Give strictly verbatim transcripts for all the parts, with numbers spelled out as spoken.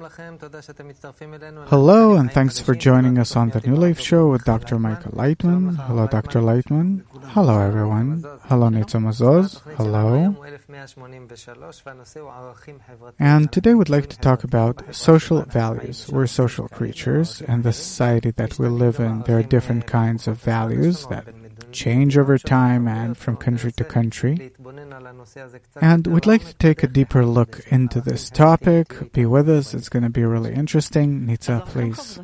Hello, and thanks for joining us on the New Life Show with Doctor Michael Leitman. Hello, Doctor Leitman. Hello, everyone. Hello, Nitza Mazoz. Hello. And today we'd like to talk about social values. We're social creatures, and the society that we live in, there are different kinds of values that change over time and from country to country. And we'd like to take a deeper look into this topic. Be with us. It's going to be really interesting. Nitza, please.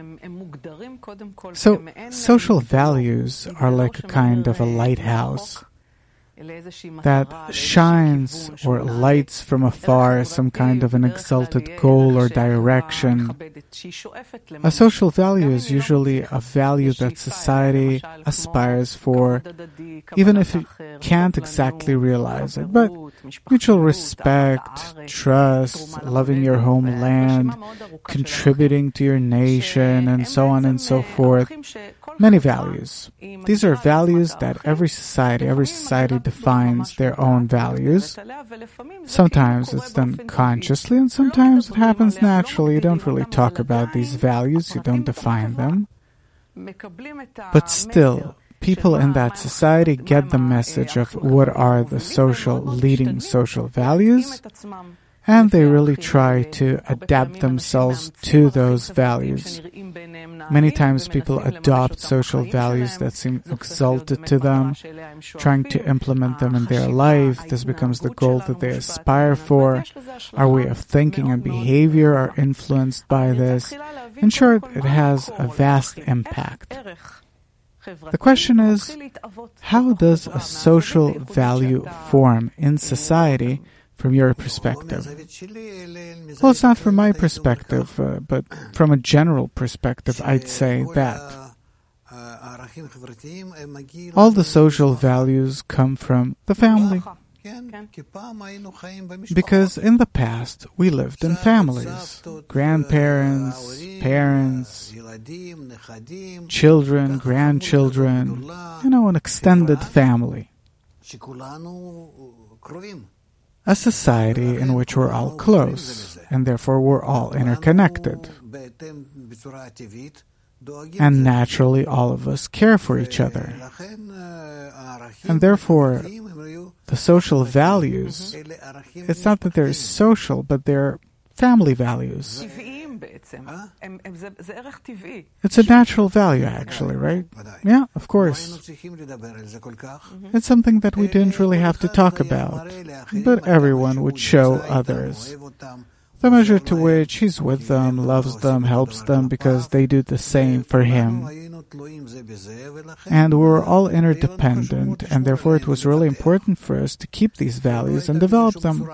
So, social values are like a kind of a lighthouse that shines or lights from afar some kind of an exalted goal or direction. A social value is usually a value that society aspires for, even if it can't exactly realize it. But mutual respect, trust, loving your homeland, contributing to your nation, and so on and so forth. Many values. These are values that every society, every society defines their own values. Sometimes it's done consciously, and sometimes it happens naturally. You don't really talk about these values, you don't define them. But still, people in that society get the message of what are the social, leading social values, and they really try to adapt themselves to those values. Many times people adopt social values that seem exalted to them, trying to implement them in their life. This becomes the goal that they aspire for. Our way of thinking and behavior are influenced by this. In short, it has a vast impact. The question is, how does a social value form in society from your perspective? Well, it's not from my perspective, uh, but from a general perspective, I'd say that all the social values come from the family. Because in the past, we lived in families. Grandparents, parents, children, grandchildren, you know, an extended family. A society in which we're all close, and therefore we're all interconnected. And naturally, all of us care for each other. And therefore, the social values, it's not that they're social, but they're family values. It's a natural value, actually, right? Yeah, of course. It's something that we didn't really have to talk about, but everyone would show others the measure to which he's with them, loves them, helps them, because they do the same for him. And we're all interdependent, and therefore it was really important for us to keep these values and develop them.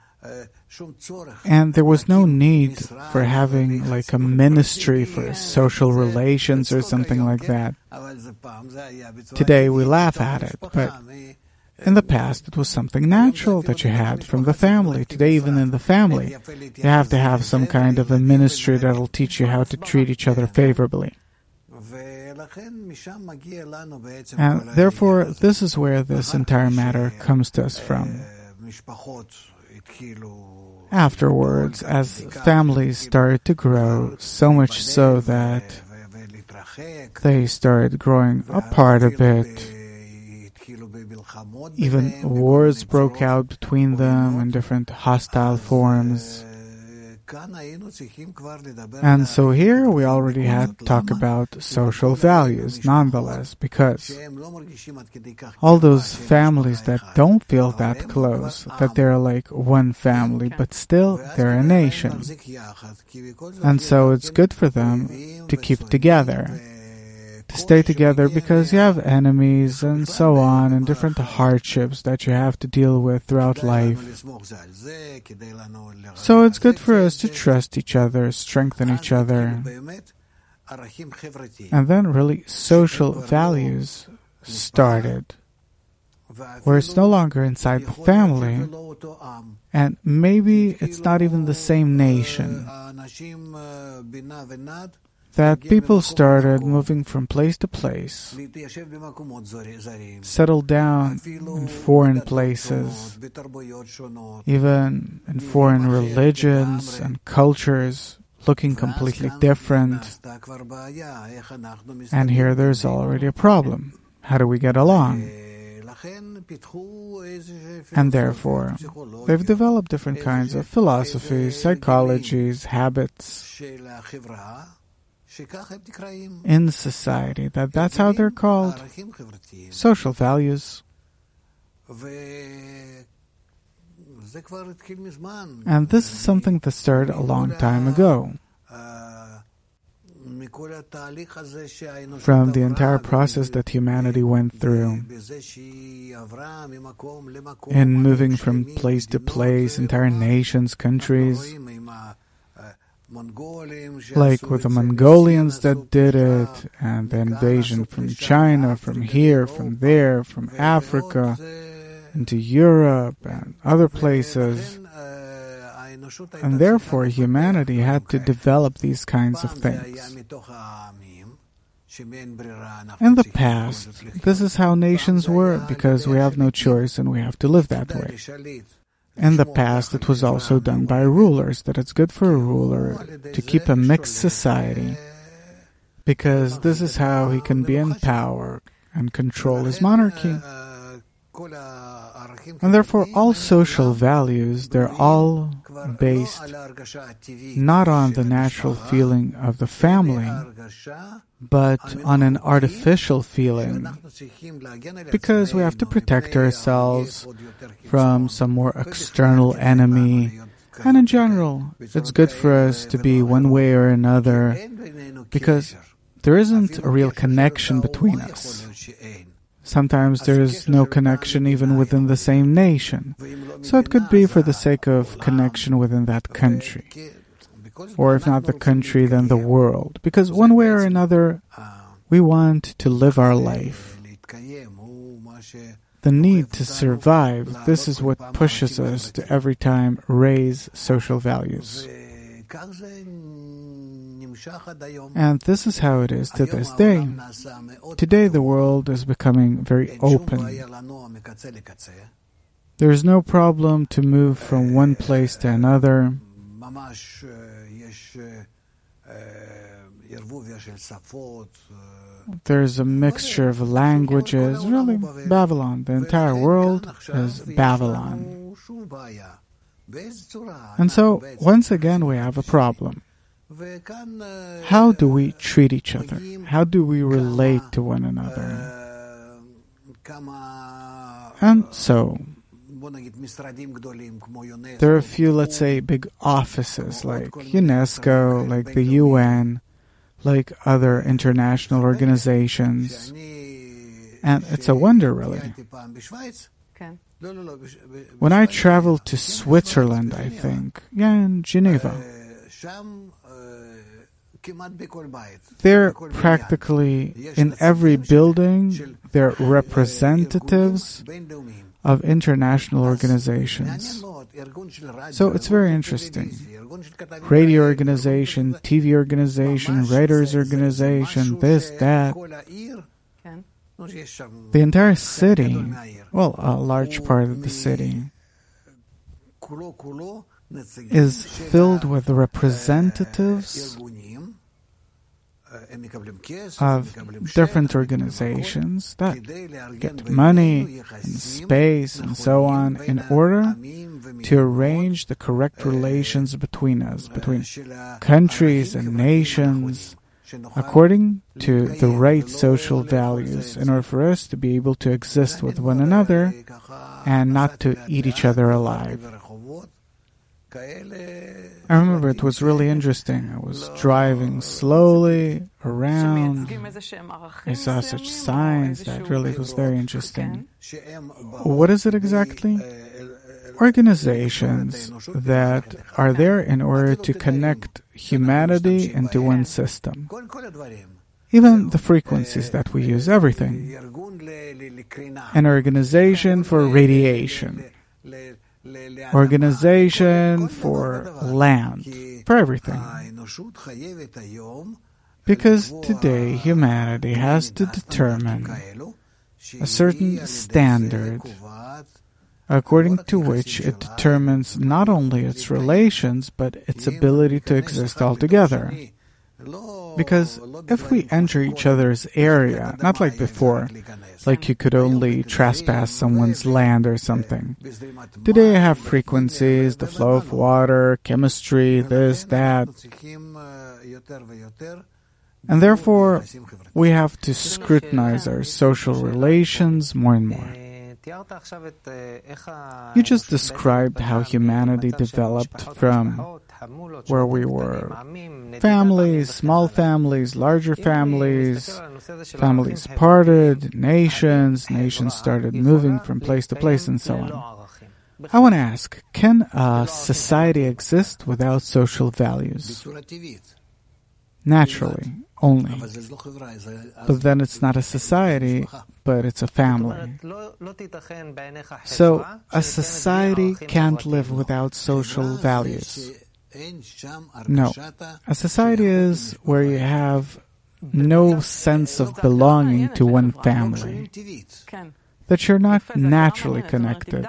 And there was no need for having like a ministry for social relations or something like that. Today we laugh at it, but in the past it was something natural that you had from the family. Today, even in the family, you have to have some kind of a ministry that'll teach you how to treat each other favorably. And therefore, this is where this entire matter comes to us from. Afterwards, as families started to grow, so much so that they started growing apart a bit. Even wars broke out between them in different hostile forms. And so here we already had to talk about social values, nonetheless, because all those families that don't feel that close, that they're like one family, but still they're a nation. And so it's good for them to keep together, to stay together, because you have enemies and so on, and different hardships that you have to deal with throughout life. So it's good for us to trust each other, strengthen each other. And then really social values started, where it's no longer inside the family, and maybe it's not even the same nation. that people started moving from place to place, settled down in foreign places, even in foreign religions and cultures, looking completely different. And here there's already a problem. How do we get along? And therefore, they've developed different kinds of philosophies, psychologies, habits in society, that that's how they're called, social values. And this is something that started a long time ago. From the entire process that humanity went through in moving from place to place, entire nations, countries, like with the Mongolians that did it, and the invasion from China, from here, from there, from Africa, into Europe and other places. And therefore, humanity had to develop these kinds of things. In the past, this is how nations were, because we have no choice and we have to live that way. In the past, it was also done by rulers, that it's good for a ruler to keep a mixed society, because this is how he can be in power and control his monarchy. And therefore, all social values, they're all based not on the natural feeling of the family, but on an artificial feeling, because we have to protect ourselves from some more external enemy. And in general, it's good for us to be one way or another, because there isn't a real connection between us. Sometimes there is no connection even within the same nation. So it could be for the sake of connection within that country. Or if not the country, then the world. Because one way or another, we want to live our life. The need to survive, this is what pushes us to every time raise social values. And this is how it is to this day. Today the world is becoming very open. There is no problem to move from one place to another. There's a mixture of languages. Really, Babylon. The entire world is Babylon. And so, once again, we have a problem. How do we treat each other? How do we relate to one another? And so, there are a few, let's say, big offices like UNESCO, like the U N, like other international organizations. And it's a wonder, really. When I traveled to Switzerland, I think, yeah, in Geneva, they're practically, in every building, they're representatives of international organizations. So it's very interesting. Radio organization, T V organization, writers organization, this, that. The entire city, well, a large part of the city, is filled with representatives of different organizations that get money and space and so on in order to arrange the correct relations between us, between countries and nations, according to the right social values, in order for us to be able to exist with one another and not to eat each other alive. I remember it was really interesting. I was driving slowly around. I saw such signs that really was very interesting. What is it exactly? Organizations that are there in order to connect humanity into one system. Even the frequencies that we use, everything. An organization for radiation. Organization for land, for everything. Because today humanity has to determine a certain standard according to which it determines not only its relations but its ability to exist altogether. Because if we enter each other's area, not like before, like you could only trespass someone's land or something. Today I have frequencies, the flow of water, chemistry, this, that. And therefore, we have to scrutinize our social relations more and more. You just described how humanity developed from where we were families, small families, larger families, families parted, nations, nations started moving from place to place, and so on. I want to ask, can a society exist without social values? Naturally, only. But then it's not a society, but it's a family. So, a society can't live without social values. No. A society is where you have no sense of belonging to one family, that you're not naturally connected.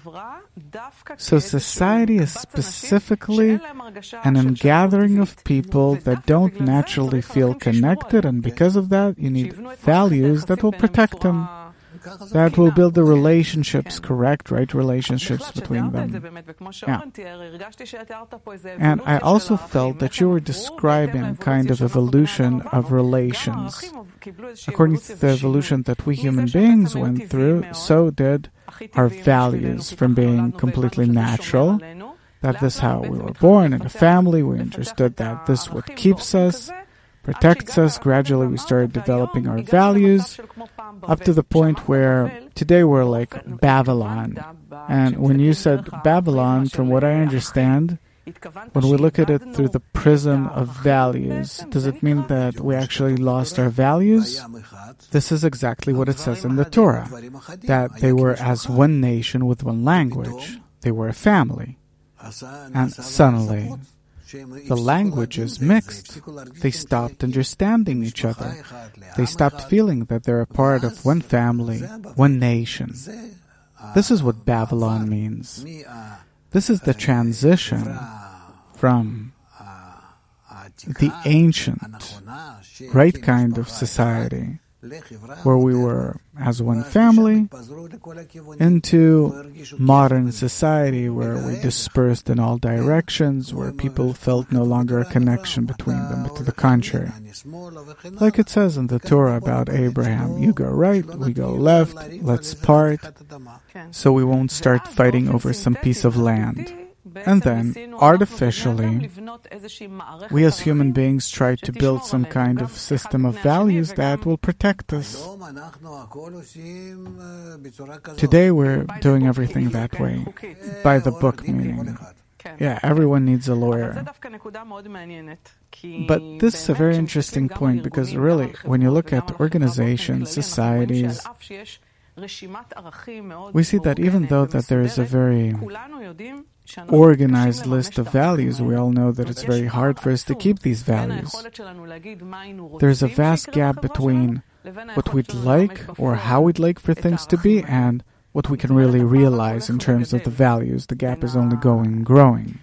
So society is specifically an ingathering of people that don't naturally feel connected, and because of that, you need values that will protect them, that will build the relationships, correct, right relationships between them. Yeah. And I also felt that you were describing kind of evolution of relations. According to the evolution that we human beings went through, so did our values, from being completely natural, that this is how we were born in a family, we understood that this is what keeps us, protects us. Gradually we started developing our values up to the point where today we're like Babylon. And when you said Babylon, from what I understand, when we look at it through the prism of values, does it mean that we actually lost our values? This is exactly what it says in the Torah, that they were as one nation with one language. They were a family. And suddenly, the languages mixed. They stopped understanding each other. They stopped feeling that they're a part of one family, one nation. This is what Babylon means. This is the transition from the ancient, right kind of society, where we were as one family, into modern society where we dispersed in all directions, where people felt no longer a connection between them, but to the contrary. Like it says in the Torah about Abraham, you go right, we go left, let's part, so we won't start fighting over some piece of land. And then, artificially, we as human beings try to build some kind of system of values that will protect us. Today we're doing everything that way, by the book meaning. Yeah, everyone needs a lawyer. But this is a very interesting point, because really, when you look at organizations, societies, we see that even though that there is a very organized list of values, we all know that it's very hard for us to keep these values. There's a vast gap between what we'd like or how we'd like for things to be and what we can really realize in terms of the values. The gap is only going and growing.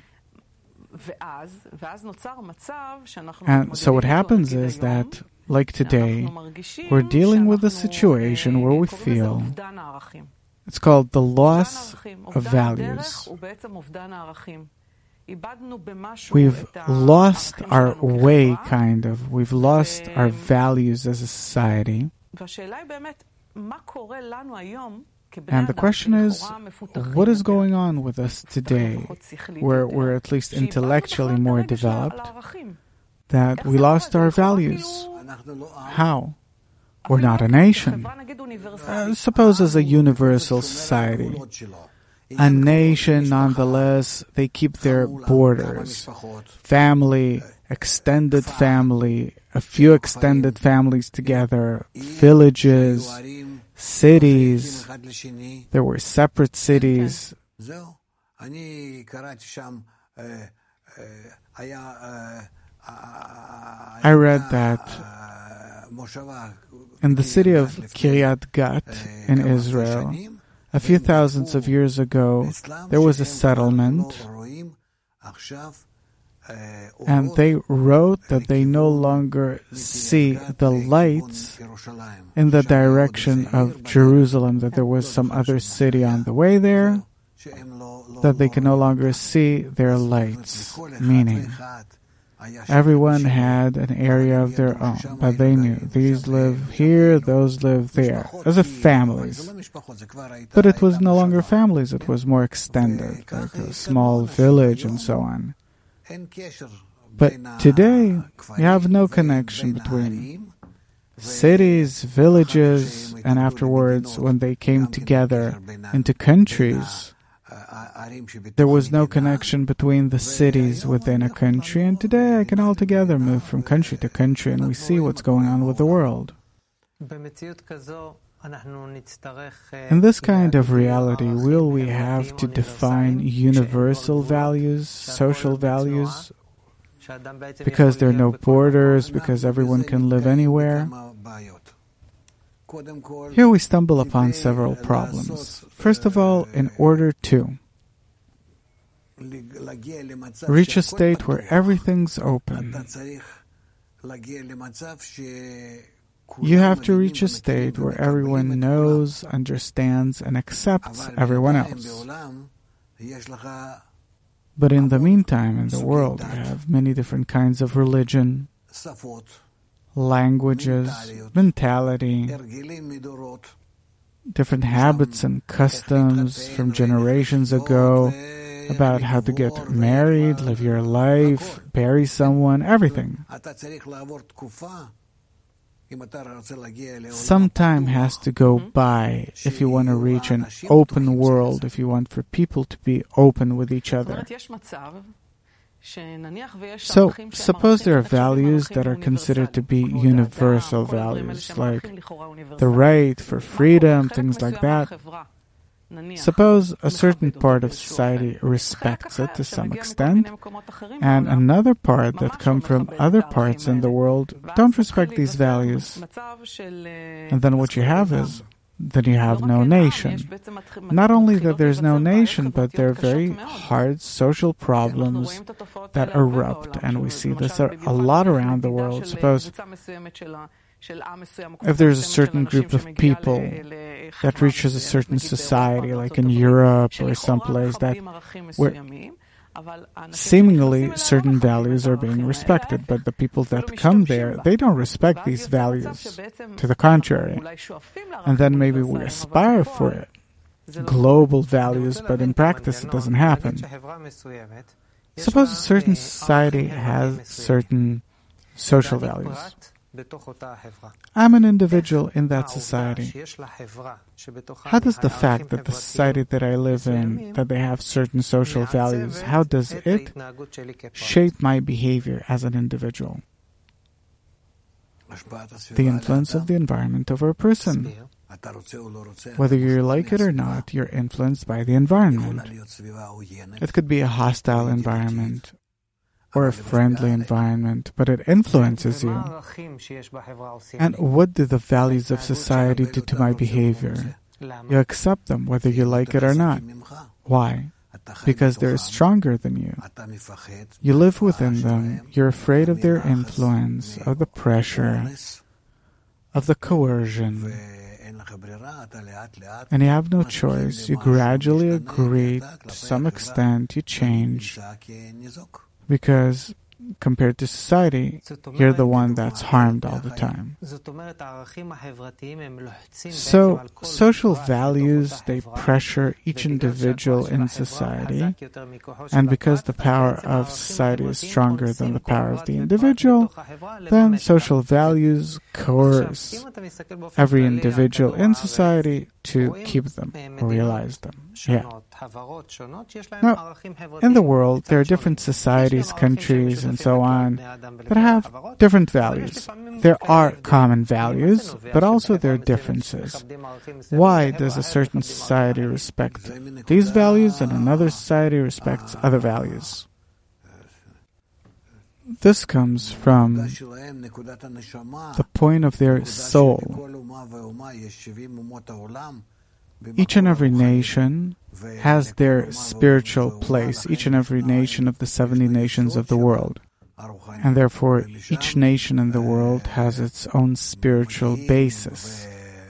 And so what happens is that, like today, we're dealing with a situation where we feel it's called the loss of values. We've lost our way, kind of. We've lost our values as a society. And the question is, what is going on with us today, where we're at least intellectually more developed, that we lost our values? How? We're not a nation. Uh, suppose as a universal society. A nation, nonetheless, they keep their borders. Family, extended family, a few extended families together, villages, cities. There were separate cities. I read that in the city of Kiryat Gat in Israel, a few thousands of years ago, there was a settlement, and they wrote that they no longer see the lights in the direction of Jerusalem, that there was some other city on the way there, that they can no longer see their lights, meaning everyone had an area of their own, but they knew these live here, those live there, as if families. But it was no longer families, it was more extended, like a small village and so on. But today, you have no connection between cities, villages, and afterwards, when they came together into countries, there was no connection between the cities within a country, and today I can altogether move from country to country and we see what's going on with the world. In this kind of reality, will we have to define universal values, social values, because there are no borders, because everyone can live anywhere? Here we stumble upon several problems. First of all, in order to reach a state where everything's open, you have to reach a state where everyone knows, understands, and accepts everyone else. But in the meantime, in the world, you have many different kinds of religion, languages, mentality, different habits and customs from generations ago about how to get married, live your life, bury someone, everything. Some time has to go by if you want to reach an open world, if you want for people to be open with each other. So, suppose there are values that are considered to be universal values, like the right for freedom, things like that. Suppose a certain part of society respects it to some extent, and another part that come from other parts in the world don't respect these values. And then what you have is, then you have no nation. Not only that there's no nation, but there are very hard social problems that erupt, and we see this a lot around the world. Suppose if there's a certain group of people that reaches a certain society, like in Europe or someplace that where seemingly certain values are being respected, but the people that come there, they don't respect these values. To the contrary. And then maybe we aspire for it, global values, but in practice it doesn't happen. Suppose a certain society has certain social values. I'm an individual in that society. How does the fact that the society that I live in, that they have certain social values, how does it shape my behavior as an individual? The influence of the environment over a person. Whether you like it or not, you're influenced by the environment. It could be a hostile environment or a friendly environment, but it influences you. And what do the values of society do to my behavior? You accept them, whether you like it or not. Why? Because they're stronger than you. You live within them, you're afraid of their influence, of the pressure, of the coercion. And you have no choice. You gradually agree, to some extent, you change. Because compared to society, you're the one that's harmed all the time. So, social values, they pressure each individual in society, and because the power of society is stronger than the power of the individual, then social values coerce every individual in society to keep them, or realize them. Yeah. Now, in the world, there are different societies, countries, and so on that have different values. There are common values, but also there are differences. Why does a certain society respect these values and another society respects other values? this comes from the point of their soul. Each and every nation has their spiritual place, each and every nation of the seventy nations of the world. And therefore, each nation in the world has its own spiritual basis.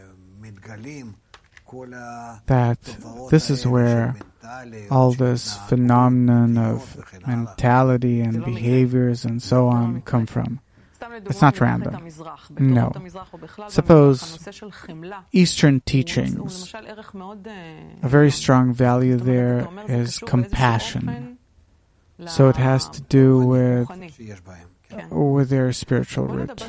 That this is where all this phenomenon of mentality and behaviors and so on come from. It's not random. No. Suppose Eastern teachings, a very strong value there is compassion. So it has to do with, with their spiritual root.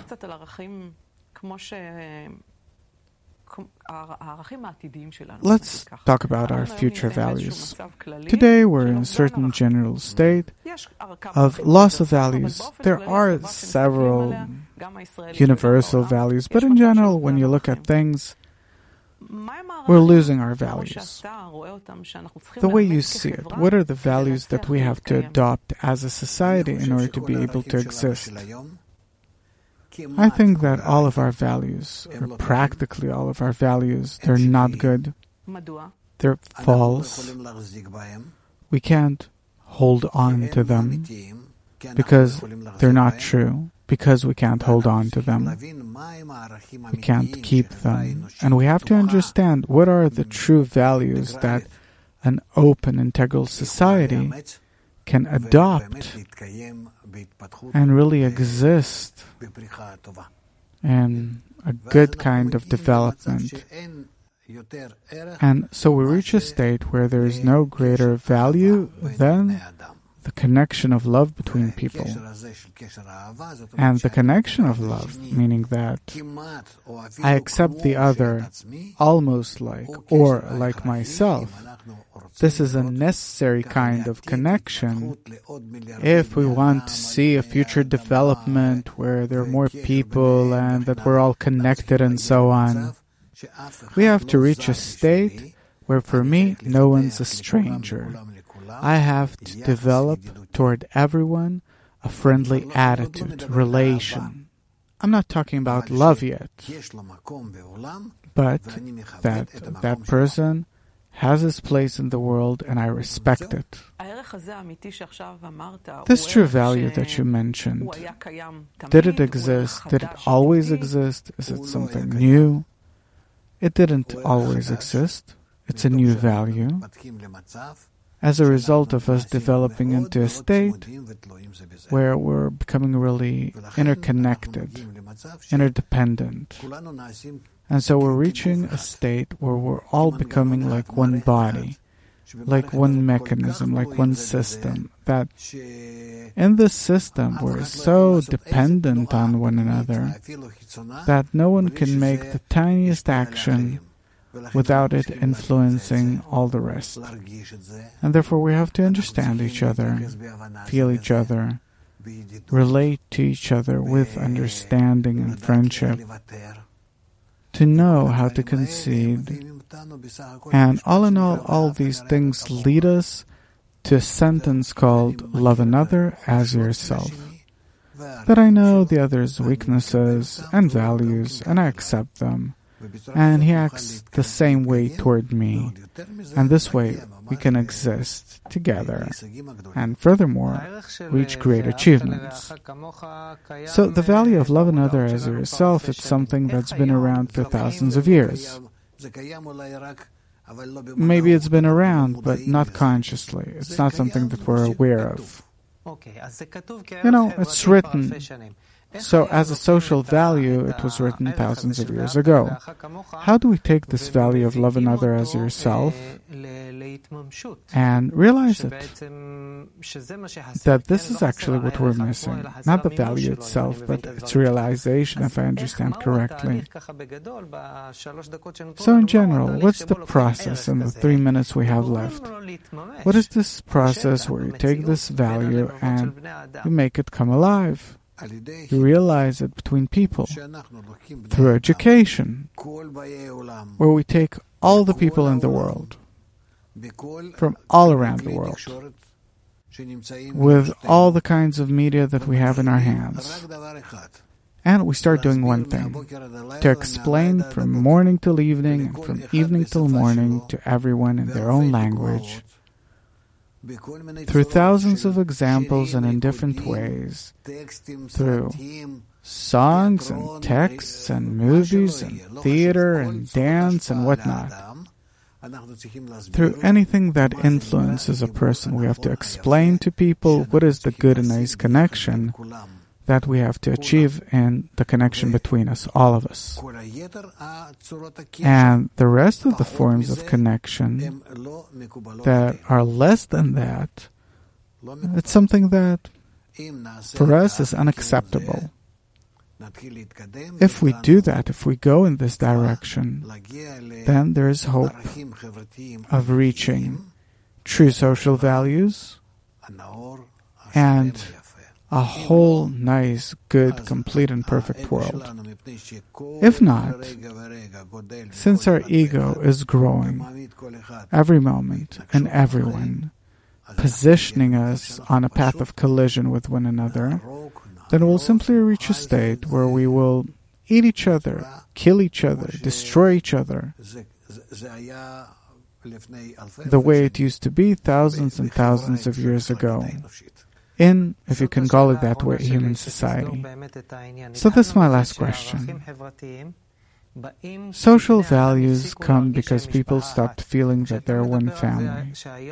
Let's talk about our future values. Today we're in a certain general state of loss of values. There are several universal values, but in general, when you look at things, we're losing our values. The way you see it, what are the values that we have to adopt as a society in order to be able to exist? I think that all of our values, or practically all of our values, they're not good. They're false. We can't hold on to them because they're not true, because we can't hold on to them. We can't keep them. And we have to understand what are the true values that an open, integral society can adopt and really exist in a good kind of development. And so we reach a state where there is no greater value than the connection of love between people. And the connection of love, meaning that I accept the other almost like, or like myself. This is a necessary kind of connection if we want to see a future development where there are more people and that we're all connected and so on. We have to reach a state where for me, no one's a stranger. I have to develop toward everyone a friendly attitude, relation. I'm not talking about love yet, but that that person has his place in the world and I respect it. This true value that you mentioned, did it exist? Did it always exist? Is it something new? It didn't always exist. It's a new value. As a result of us developing into a state where we're becoming really interconnected, interdependent. And so we're reaching a state where we're all becoming like one body, like one mechanism, like one system. That in this system we're so dependent on one another that no one can make the tiniest action without it influencing all the rest. And therefore we have to understand each other, feel each other, relate to each other with understanding and friendship, to know how to concede. And all in all, all these things lead us to a sentence called, love another as yourself. That I know the other's weaknesses and values, and I accept them. And he acts the same way toward me. And this way, we can exist together. And furthermore, reach great achievements. So the value of love another as yourself, it's something that's been around for thousands of years. Maybe it's been around, but not consciously. It's not something that we're aware of. You know, it's written. So as a social value, it was written thousands of years ago. How do we take this value of love another as yourself and realize it? That this is actually what we're missing. Not the value itself, but its realization, if I understand correctly. So in general, what's the process in the three minutes we have left? What is this process where you take this value and you make it come alive? You realize it between people through education, where we take all the people in the world, from all around the world, with all the kinds of media that we have in our hands. And we start doing one thing, to explain from morning till evening and from evening till morning to everyone in their own language, through thousands of examples and in different ways, through songs and texts and movies and theater and dance and whatnot. Through anything that influences a person, we have to explain to people what is the good and nice connection that we have to achieve in the connection between us, all of us. And the rest of the forms of connection that are less than that, it's something that for us is unacceptable. If we do that, if we go in this direction, then there is hope of reaching true social values and a whole nice, good, complete, and perfect world. If not, since our ego is growing every moment and everyone, positioning us on a path of collision with one another, then we'll simply reach a state where we will eat each other, kill each other, destroy each other, the way it used to be thousands and thousands of years ago, in, if you can call it that way, human society. So this is my last question. Social values come because people stopped feeling that they're one family.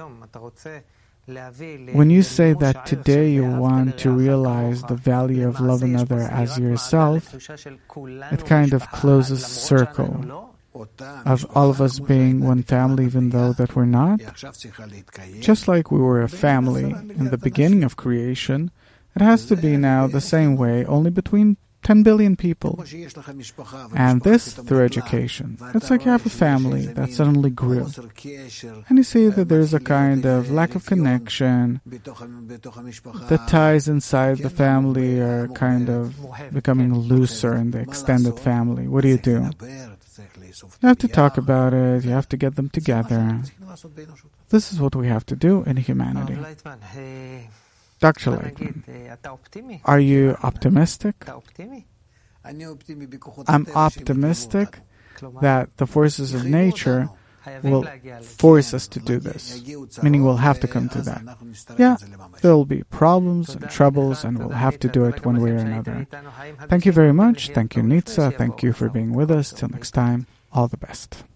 When you say that today you want to realize the value of love another as yourself, it kind of closes a circle of all of us being one family even though that we're not. Just like we were a family in the beginning of creation, it has to be now the same way, only between ten billion people. And this through education. It's like you have a family that suddenly grew. And you see that there's a kind of lack of connection. The ties inside the family are kind of becoming looser in the extended family. What do you do? You have to talk about it. You have to get them together. This is what we have to do in humanity. Doctor Leitman, are you optimistic? I'm optimistic that the forces of nature will force us to do this, meaning we'll have to come to that. Yeah, there will be problems and troubles, and we'll have to do it one way or another. Thank you very much. Thank you, Nitza. Thank you for being with us. Till next time, all the best.